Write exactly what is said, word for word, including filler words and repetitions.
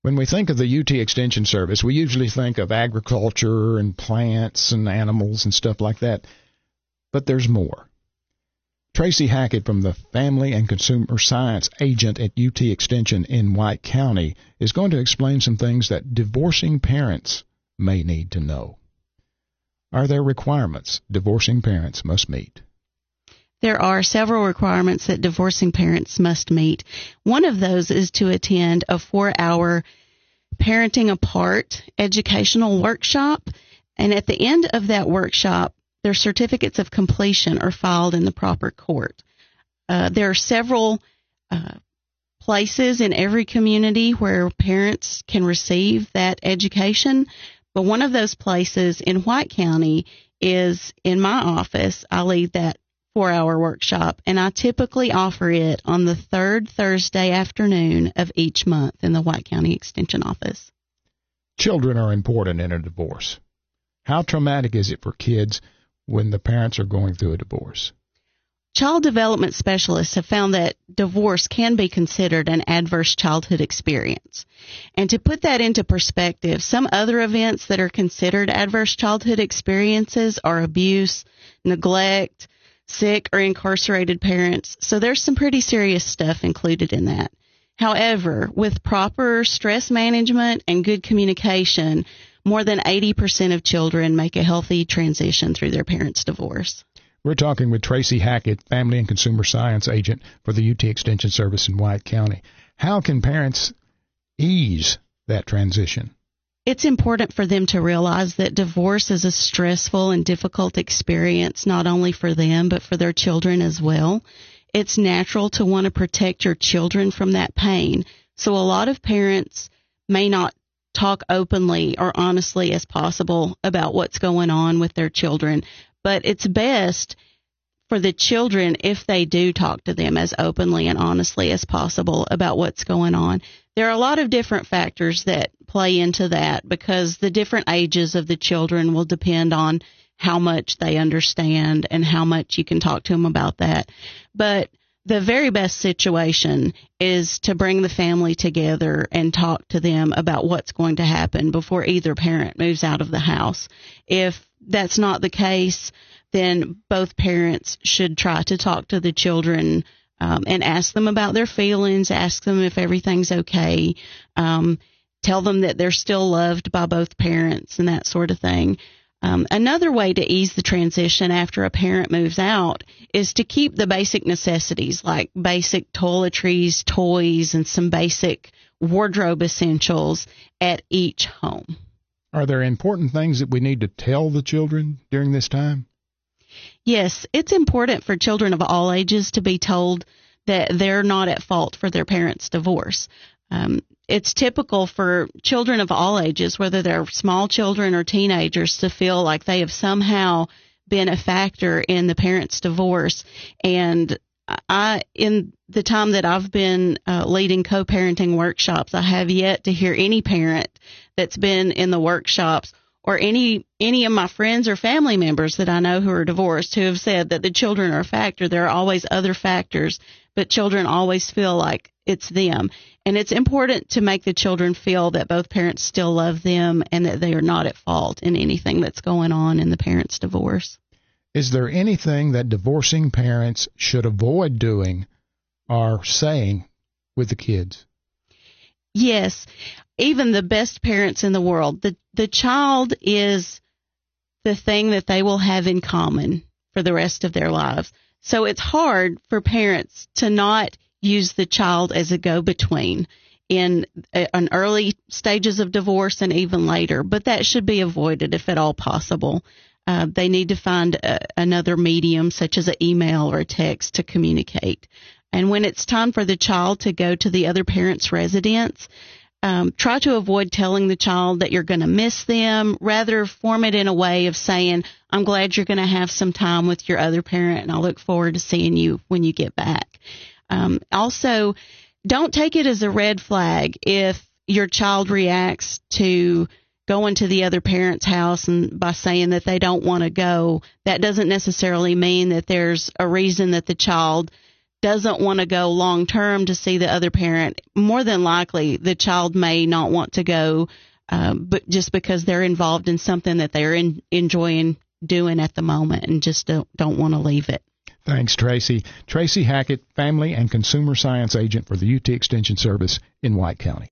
When we think of the U T Extension Service, we usually think of agriculture and plants and animals and stuff like that. But there's more. Tracy Hackett from the Family and Consumer Science Agent at U T Extension in White County is going to explain some things that divorcing parents may need to know. Are there requirements divorcing parents must meet? There are several requirements that divorcing parents must meet. One of those is to attend a four-hour Parenting Apart educational workshop. And at the end of that workshop, their certificates of completion are filed in the proper court. Uh, there are several uh, places in every community where parents can receive that education. But one of those places in White County is in my office. I lead that four-hour workshop, and I typically offer it on the third Thursday afternoon of each month in the White County Extension office. Children are important in a divorce. How traumatic is it for kids when the parents are going through a divorce? Child development specialists have found that divorce can be considered an adverse childhood experience. And to put that into perspective, some other events that are considered adverse childhood experiences are abuse, neglect, sick or incarcerated parents. So there's some pretty serious stuff included in that. However, with proper stress management and good communication, more than eighty percent of children make a healthy transition through their parents' divorce. We're talking with Tracy Hackett, Family and Consumer Science Agent for the U T Extension Service in White County. How can parents ease that transition? It's important for them to realize that divorce is a stressful and difficult experience, not only for them, but for their children as well. It's natural to want to protect your children from that pain. So a lot of parents may not talk openly or honestly as possible about what's going on with their children, but it's best for the children if they do talk to them as openly and honestly as possible about what's going on. There are a lot of different factors that play into that because the different ages of the children will depend on how much they understand and how much you can talk to them about that. But the very best situation is to bring the family together and talk to them about what's going to happen before either parent moves out of the house. If that's not the case, then both parents should try to talk to the children um, and ask them about their feelings, ask them if everything's okay, um, tell them that they're still loved by both parents and that sort of thing. Um, another way to ease the transition after a parent moves out is to keep the basic necessities like basic toiletries, toys, and some basic wardrobe essentials at each home. Are there important things that we need to tell the children during this time? Yes, it's important for children of all ages to be told that they're not at fault for their parents' divorce. Um, it's typical for children of all ages, whether they're small children or teenagers, to feel like they have somehow been a factor in the parents' divorce. And I, in the time that I've been uh, leading co-parenting workshops, I have yet to hear any parent that's been in the workshops or any any of my friends or family members that I know who are divorced who have said that the children are a factor. There are always other factors, but children always feel like it's them. And it's important to make the children feel that both parents still love them and that they are not at fault in anything that's going on in the parents' divorce. Is there anything that divorcing parents should avoid doing or saying with the kids? Yes. Even the best parents in the world, the, the child is the thing that they will have in common for the rest of their lives. So it's hard for parents to not use the child as a go-between in a, an early stages of divorce and even later, but that should be avoided if at all possible. Uh, they need to find a, another medium, such as an email or a text, to communicate. And when it's time for the child to go to the other parent's residence, um, try to avoid telling the child that you're going to miss them. Rather, form it in a way of saying, I'm glad you're going to have some time with your other parent, and I look forward to seeing you when you get back. Um, also, don't take it as a red flag if your child reacts to going to the other parent's house and by saying that they don't want to go. That doesn't necessarily mean that there's a reason that the child doesn't want to go long term to see the other parent, more than likely the child may not want to go, um, but just because they're involved in something that they're in, enjoying doing at the moment and just don't, don't want to leave it. Thanks, Tracy. Tracy Hackett, Family and Consumer Science Agent for the U T Extension Service in White County.